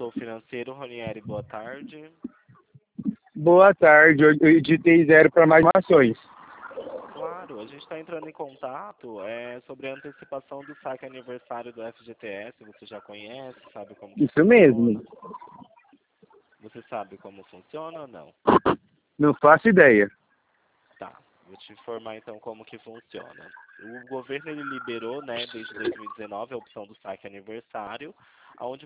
Show Financeiro, Ronieri, boa tarde. Boa tarde, eu digitei 0 para mais informações. Claro, a gente está entrando em contato sobre a antecipação do saque aniversário do FGTS. Você já conhece, sabe como que Isso funciona? mesmo. Você sabe como funciona ou não? Não faço ideia. Tá, vou te informar então como que funciona. O governo ele liberou, né, desde 2019 a opção do saque aniversário, onde